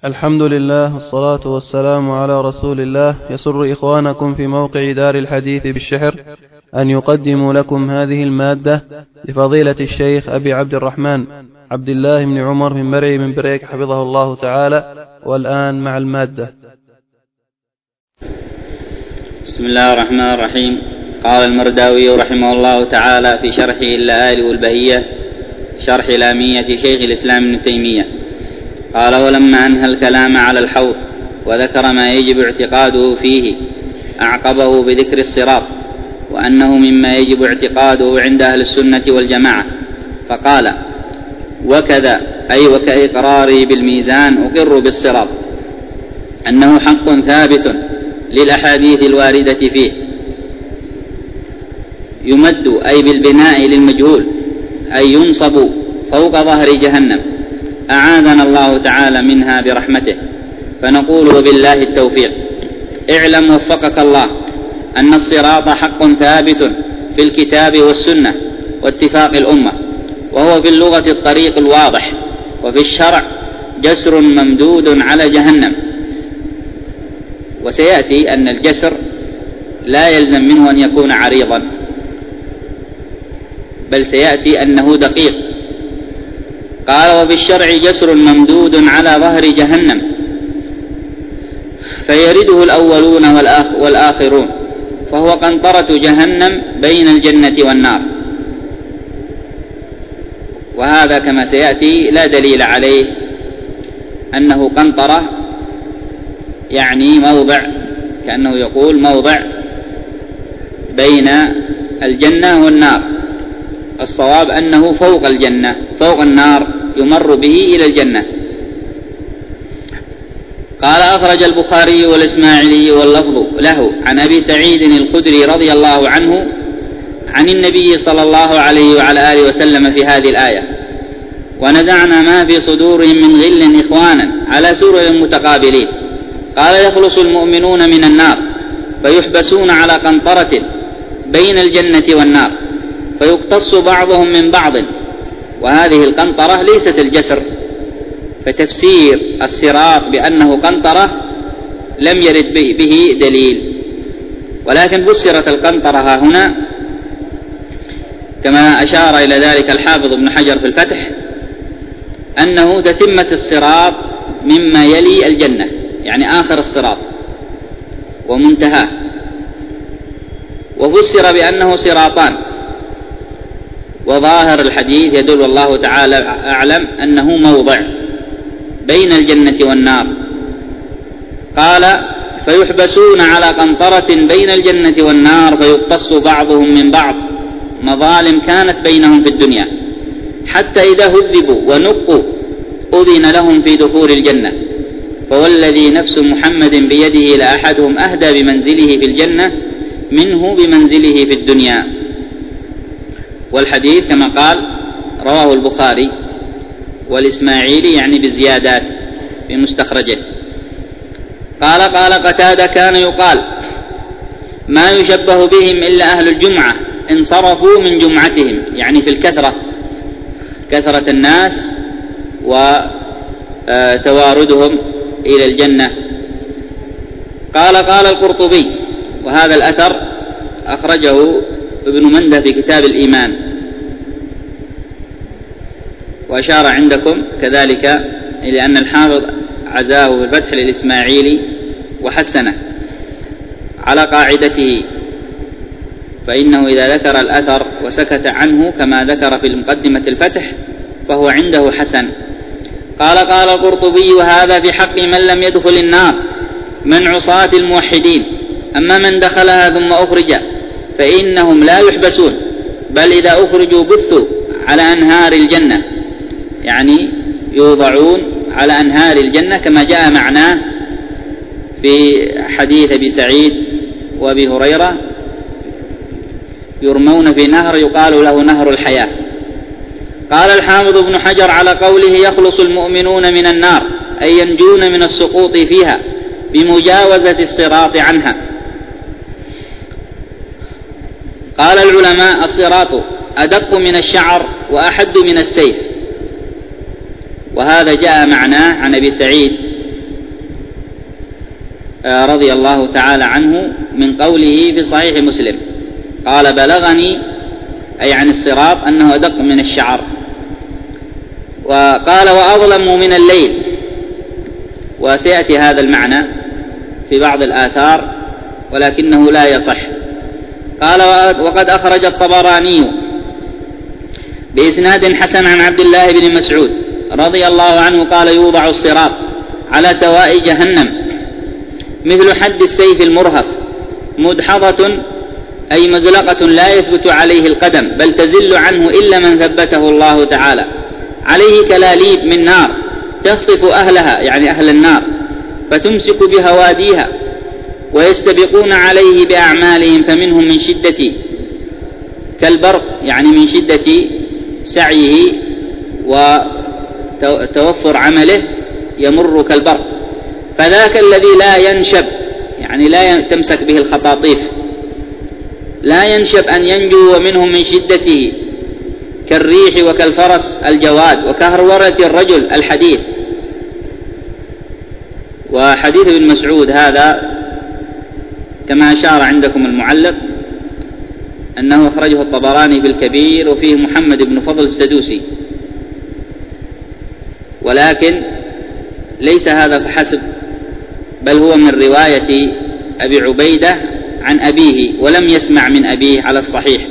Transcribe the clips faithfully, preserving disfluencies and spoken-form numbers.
الحمد لله والصلاة والسلام على رسول الله. يسر إخوانكم في موقع دار الحديث بالشحر أن يقدموا لكم هذه المادة لفضيلة الشيخ أبي عبد الرحمن عبد الله بن عمر بن مرعي من بريك حفظه الله تعالى. والآن مع المادة. بسم الله الرحمن الرحيم. قال المرداوي رحمه الله تعالى في شرحه اللآلئ والبهية شرح لامية شيخ الإسلام ابن تيمية قال: ولما أنهى الكلام على الحوض وذكر ما يجب اعتقاده فيه أعقبه بذكر الصراط وأنه مما يجب اعتقاده عند أهل السنة والجماعة، فقال: وكذا أي وكإقراري بالميزان أقر بالصراط أنه حق ثابت للأحاديث الواردة فيه، يمد أي بالبناء للمجهول أي ينصب فوق ظهر جهنم، أعاذنا الله تعالى منها برحمته، فنقول وبالله التوفيق. اعلم وفقك الله أن الصراط حق ثابت في الكتاب والسنة واتفاق الأمة، وهو في اللغة الطريق الواضح، وفي الشرع جسر ممدود على جهنم. وسيأتي أن الجسر لا يلزم منه أن يكون عريضا، بل سيأتي أنه دقيق. قال: وفي الشرع جسر ممدود على ظهر جهنم فيرده الأولون والآخرون، فهو قنطرة جهنم بين الجنة والنار. وهذا كما سيأتي لا دليل عليه أنه قنطرة، يعني موضع، كأنه يقول موضع بين الجنة والنار. الصواب أنه فوق الجنة فوق النار يمر به إلى الجنة. قال: أخرج البخاري والإسماعيلي واللفظ له عن أبي سعيد الخدري رضي الله عنه عن النبي صلى الله عليه وعلى آله وسلم في هذه الآية: ونزعنا ما في صدورهم من غل إخوانا على سرر متقابلين. قال: يخلص المؤمنون من النار فيحبسون على قنطرة بين الجنة والنار فيقتص بعضهم من بعض. وهذه القنطرة ليست الجسر، فتفسير الصراط بأنه قنطرة لم يرد به دليل، ولكن فسرت القنطرة هنا كما أشار إلى ذلك الحافظ ابن حجر في الفتح، أنه تتمة الصراط مما يلي الجنة، يعني آخر الصراط ومنتهاه. وفسر بأنه صراطان، وظاهر الحديث يدل والله تعالى أعلم أنه موضع بين الجنة والنار. قال: فيحبسون على قنطرة بين الجنة والنار فيقتص بعضهم من بعض مظالم كانت بينهم في الدنيا، حتى إذا هذبوا ونقوا أذن لهم في دخول الجنة. فوالذي نفس محمد بيده لأحدهم أهدى بمنزله في الجنة منه بمنزله في الدنيا. والحديث كما قال رواه البخاري والإسماعيلي، يعني بزيادات في مستخرجه. قال: قال قتادة: كان يقال ما يشبه بهم إلا أهل الجمعة انصرفوا من جمعتهم، يعني في الكثرة، كثرة الناس وتواردهم إلى الجنة. قال: قال القرطبي، وهذا الأثر أخرجه ابن منده في كتاب الإيمان، وأشار عندكم كذلك إلى أن الحافظ عزاه في الفتح للإسماعيلي وحسنه على قاعدته، فإنه إذا ذكر الأثر وسكت عنه كما ذكر في مقدمة الفتح فهو عنده حسن. قال: قال القرطبي: وهذا في حق من لم يدخل النار من عصاة الموحدين، أما من دخلها ثم أخرج فإنهم لا يحبسون، بل إذا أخرجوا بثوا على أنهار الجنة، يعني يوضعون على أنهار الجنة كما جاء معناه في حديث أبي سعيد وأبي هريرة: يرمون في نهر يقال له نهر الحياة. قال الحافظ ابن حجر على قوله: يخلص المؤمنون من النار أي ينجون من السقوط فيها بمجاوزة الصراط عنها. قال العلماء: الصراط أدق من الشعر وأحد من السيف، وهذا جاء معناه عن أبي سعيد رضي الله تعالى عنه من قوله في صحيح مسلم قال بلغني أي عن الصراط أنه أدق من الشعر. وقال وأظلم من الليل، وسيأتي هذا المعنى في بعض الآثار ولكنه لا يصح. قال وقد أخرج الطبراني بإسناد حسن عن عبد الله بن مسعود رضي الله عنه قال يوضع الصراط على سواء جهنم مثل حد السيف المرهف مدحضة أي مزلقة لا يثبت عليه القدم بل تزل عنه إلا من ثبته الله تعالى، عليه كلاليب من نار تخطف أهلها يعني أهل النار فتمسك بهواديها ويستبقون عليه بأعمالهم فمنهم من شدة كالبرق يعني من شدة سعيه وتوفر عمله يمر كالبرق، فذاك الذي لا ينشب يعني لا تمسك به الخطاطيف لا ينشب أن ينجو ومنهم من شدته كالريح وكالفرس الجواد وكهرورة الرجل الحديث. وحديث ابن مسعود هذا كما أشار عندكم المعلق أنه أخرجه الطبراني في الكبير وفيه محمد بن فضل السدوسي، ولكن ليس هذا فحسب بل هو من رواية أبي عبيدة عن أبيه ولم يسمع من أبيه على الصحيح،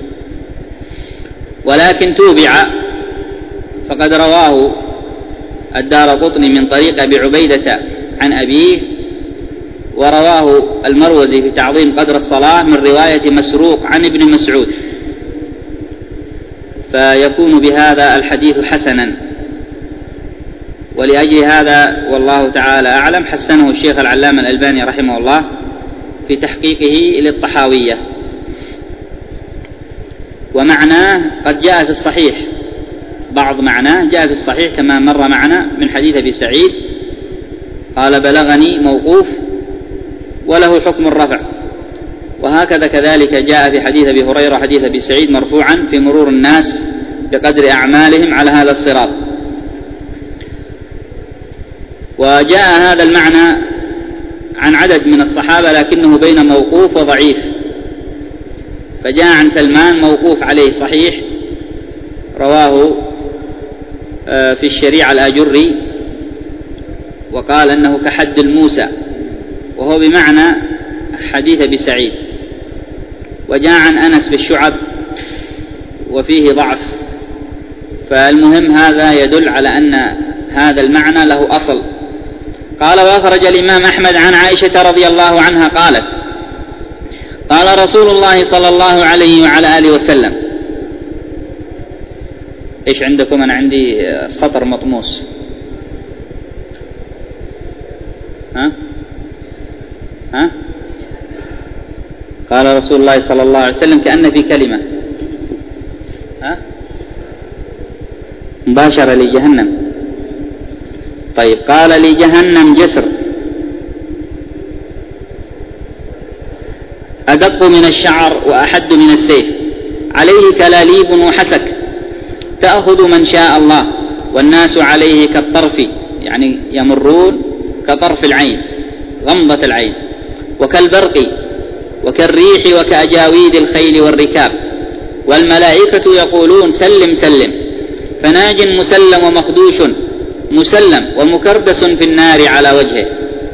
ولكن توبع فقد رواه الدارقطني من طريق أبي عبيدة عن أبيه، ورواه المروزي في تعظيم قدر الصلاة من رواية مسروق عن ابن مسعود، فيكون بهذا الحديث حسنا. ولأجل هذا والله تعالى أعلم حسنه الشيخ العلامة الألباني رحمه الله في تحقيقه للطحاوية. ومعناه قد جاء في الصحيح، بعض معناه جاء في الصحيح كما مر معنا من حديث أبي سعيد قال بلغني موقوف وله حكم الرفع، وهكذا كذلك جاء في حديث أبي هريرة حديث أبي سعيد مرفوعا في مرور الناس بقدر أعمالهم على هذا الصراط. وجاء هذا المعنى عن عدد من الصحابة لكنه بين موقوف وضعيف، فجاء عن سلمان موقوف عليه صحيح رواه في الشريعة الآجري وقال أنه كحد الموسى وهو بمعنى حديث أبي سعيد. وجاء عن أنس في الشعب وفيه ضعف، فالمهم هذا يدل على أن هذا المعنى له أصل. قال وأخرج الإمام أحمد عن عائشة رضي الله عنها قالت قال رسول الله صلى الله عليه وعلى آله وسلم. إيش عندكم؟ أنا عندي سطر مطموس. ها؟ ها؟ قال رسول الله صلى الله عليه وسلم كأن في كلمة ها؟ مباشرة لجهنم. طيب قال لجهنم جسر أدق من الشعر وأحد من السيف عليه كلاليب وحسك تأخذ من شاء الله والناس عليه كالطرف يعني يمرون كطرف العين غمضة العين وكالبرق وكالريح وكأجاويد الخيل والركاب والملائكة يقولون سلم سلم فناج مسلم ومخدوش مسلم ومكردس في النار على وجهه.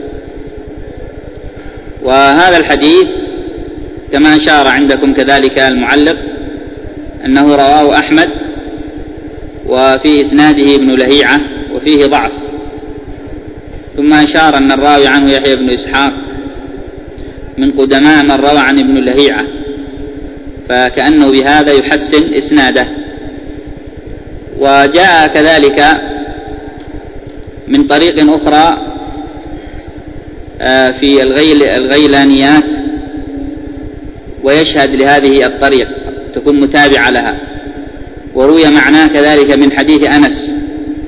وهذا الحديث كما أشار عندكم كذلك المعلق أنه رواه أحمد وفي إسناده ابن لهيعة وفيه ضعف، ثم أشار أن الراوي عنه يحيى بن إسحاق من قدماء من روى عن ابن لهيعة، فكأنه بهذا يحسن إسناده. وجاء كذلك من طريق أخرى في الغيل الغيلانيات ويشهد لهذه الطريق تكون متابعة لها، وروي معناه كذلك من حديث أنس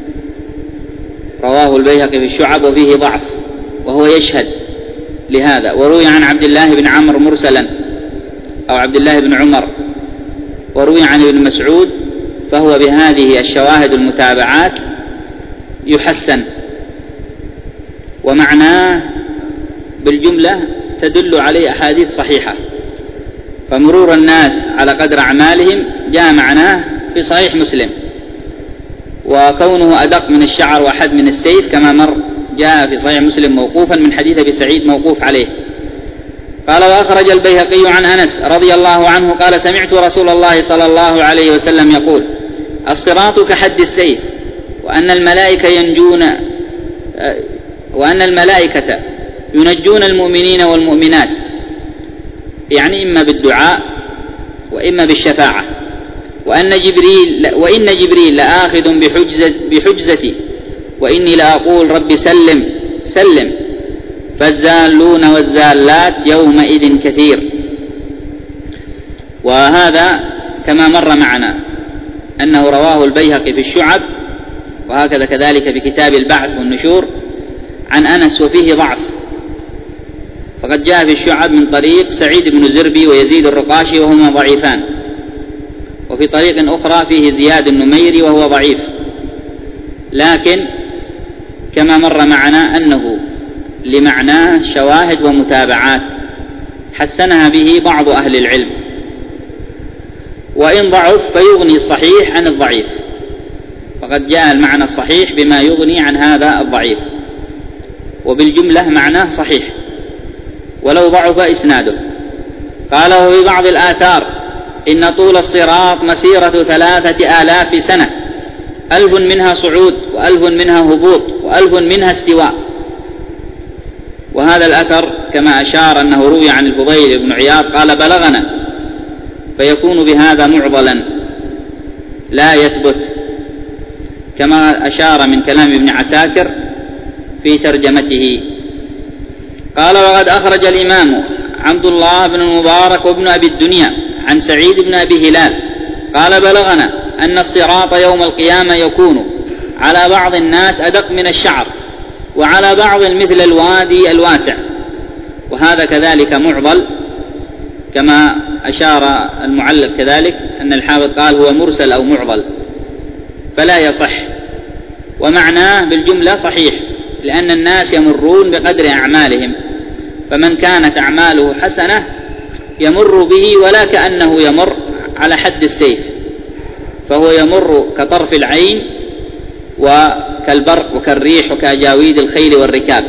رواه البيهقي في الشعب وفيه ضعف وهو يشهد لهذا. وروي عن عبد الله بن عمرو مرسلا أو عبد الله بن عمر، وروي عن ابن مسعود، فهو بهذه الشواهد المتابعات يحسن. ومعناه بالجملة تدل عليه أحاديث صحيحة، فمرور الناس على قدر أعمالهم جاء معناه في صحيح مسلم، وكونه أدق من الشعر وأحد من السيف كما مر جاء في صحيح مسلم موقوفا من حديث أبي سعيد موقوف عليه. قال: وأخرج البيهقي عن أنس رضي الله عنه قال: سمعت رسول الله صلى الله عليه وسلم يقول: الصراط كحد السيف، وأن الملائكة ينجون وأن الملائكة ينجون المؤمنين والمؤمنات، يعني إما بالدعاء وإما بالشفاعة، وأن جبريل وإن جبريل لآخذ بحجزة بحجزتي، وإني لأقول: رب سلم سلم، فالزالون والزالات يومئذ كثير. وهذا كما مر معنا أنه رواه البيهقي في الشعب، وهكذا كذلك في كتاب البعث والنشور عن أنس، وفيه ضعف، فقد جاء في الشعب من طريق سعيد بن زربي ويزيد الرقاشي وهما ضعيفان، وفي طريق أخرى فيه زياد النميري وهو ضعيف، لكن كما مر معنا أنه لمعناه شواهد ومتابعات حسنها به بعض أهل العلم، وإن ضعف فيغني الصحيح عن الضعيف، فقد جاء المعنى الصحيح بما يغني عن هذا الضعيف، وبالجملة معناه صحيح ولو ضعف إسناده. قال: وفي بعض الآثار: إن طول الصراط مسيرة ثلاثة آلاف سنة، ألف منها صعود وألف منها هبوط وألف منها استواء. وهذا الأثر كما أشار أنه روي عن الفضيل بن عياض قال: بلغنا، فيكون بهذا معضلا لا يثبت، كما أشار من كلام ابن عساكر في ترجمته. قال: وقد أخرج الإمام عبد الله بن المبارك وابن أبي الدنيا عن سعيد بن أبي هلال قال: بلغنا أن الصراط يوم القيامة يكون على بعض الناس أدق من الشعر، وعلى بعض مثل الوادي الواسع. وهذا كذلك معضل، كما أشار المعلق كذلك أن الحافظ قال هو مرسل أو معضل، فلا يصح، ومعناه بالجملة صحيح، لأن الناس يمرون بقدر أعمالهم، فمن كانت أعماله حسنة يمر به ولا كأنه يمر على حد السيف، فهو يمر كطرف العين وكالبرق وكالريح وكأجاويد الخيل والركاب.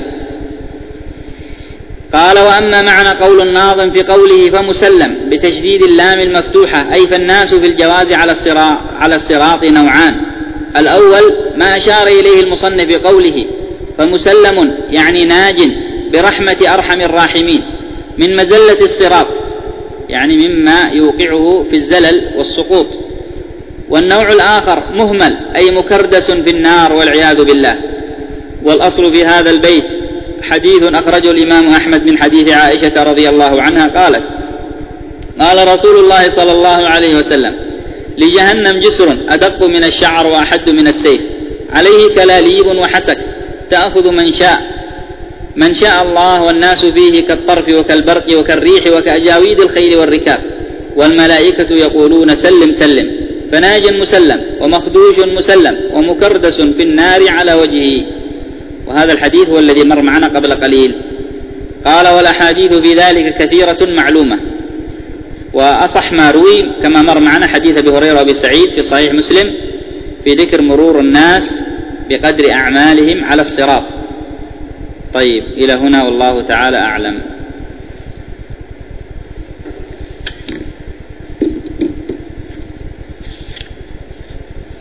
قال: وأما معنى قول الناظم في قوله فمسلم بتشديد اللام المفتوحة، أي فالناس في الجواز على الصراط, على الصراط نوعان: الأول ما أشار إليه المصنف بقوله فمسلم، يعني ناج برحمة أرحم الراحمين من مزلة الصراط، يعني مما يوقعه في الزلل والسقوط. والنوع الآخر مهمل، أي مكردس في النار والعياذ بالله. والأصل في هذا البيت حديث أخرجه الإمام أحمد من حديث عائشة رضي الله عنها قالت: قال رسول الله صلى الله عليه وسلم: لجهنم جسر أدق من الشعر وأحد من السيف، عليه كلاليب وحسك، تأخذ من شاء من شاء الله، والناس فيه كالطرف وكالبرق وكالريح وكأجاويد الخيل والركاب، والملائكة يقولون سلم سلم، فناج مسلم ومخدوش مسلم ومكردس في النار على وجهه. وهذا الحديث هو الذي مر معنا قبل قليل. قال: والأحاديث في ذلك كثيرة معلومة، وأصح ما روي كما مر معنا حديث أبي هريرة وأبي سعيد في صحيح مسلم في ذكر مرور الناس بقدر أعمالهم على الصراط. طيب، إلى هنا والله تعالى أعلم.